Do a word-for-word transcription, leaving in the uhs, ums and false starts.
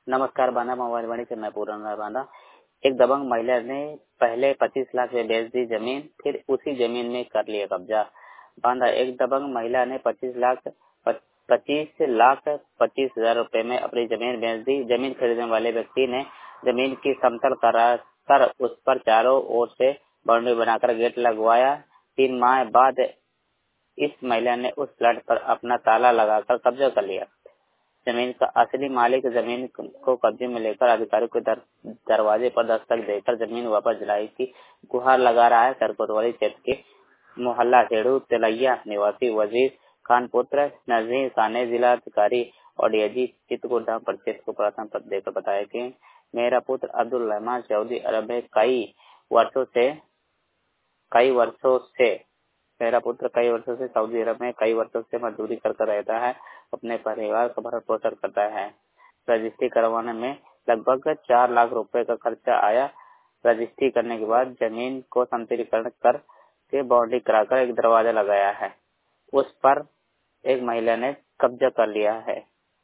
नमस्कार बांदा मोबाइल वाणी से मैं पूर्ण बांदा। एक दबंग महिला ने पहले पच्चीस लाख में बेच दी जमीन, फिर उसी जमीन में कर लिया कब्जा। बांदा एक दबंग महिला ने पच्चीस लाख पच्चीस लाख पच्चीस हजार रुपए में अपनी जमीन बेच दी। जमीन खरीदने वाले व्यक्ति ने जमीन की समतल करा कर उस पर चारों ओर से बाउंड्री बनाकर गेट लगवाया। तीन माह बाद इस महिला ने उस प्लाट पर अपना ताला लगाकर कब्जा कर लिया। जमीन का असली मालिक जमीन को कब्जे में लेकर अधिकारियों के दर, दरवाजे पर दस्तक देकर जमीन वापस दिलाने की गुहार लगा रहा है। सरकोतवाली क्षेत्र के मोहल्ला सेड़ू तिलैया निवासी वजीर खान पुत्र नजीर खान ने जिला अधिकारी और डीआईजी चित्रकूट धाम परिक्षेत्र को प्रार्थना पत्र देकर बताया कि मेरा पुत्र अब्दुल रहमान सऊदी अरब में कई वर्षों से कई वर्षों से मेरा पुत्र कई वर्षों से सऊदी अरब में कई वर्षों से मजदूरी करता रहता है, अपने परिवार का भरण पोषण करता है। रजिस्ट्री करवाने में लगभग चार लाख रुपए का खर्चा आया। रजिस्ट्री करने के बाद जमीन को समतलीकरण कर के बाउंड्री कराकर एक दरवाजा लगाया है, उस पर एक महिला ने कब्जा कर लिया है।